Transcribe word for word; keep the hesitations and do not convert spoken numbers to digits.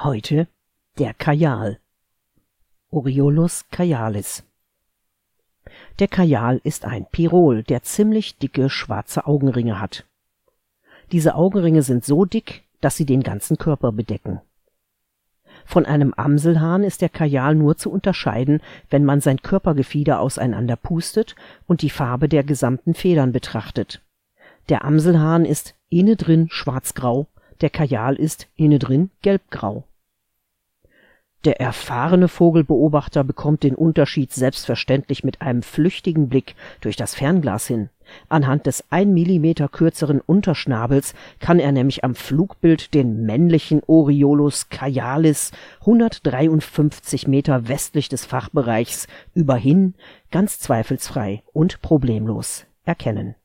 Heute der Kajal, Oriolus kajalis. Der Kajal ist ein Pirol, der ziemlich dicke schwarze Augenringe hat. Diese Augenringe sind so dick, dass sie den ganzen Körper bedecken. Von einem Amselhahn ist der Kajal nur zu unterscheiden, wenn man sein Körpergefieder auseinander pustet und die Farbe der gesamten Federn betrachtet. Der Amselhahn ist innendrin schwarzgrau, der Kajal ist innendrin gelbgrau. Der erfahrene Vogelbeobachter bekommt den Unterschied selbstverständlich mit einem flüchtigen Blick durch das Fernglas hin. Anhand des ein Millimeter kürzeren Unterschnabels kann er nämlich am Flugbild den männlichen Oriolus kajalis hundertdreiundfünfzig Meter westlich des Fachbereichs überhin ganz zweifelsfrei und problemlos erkennen.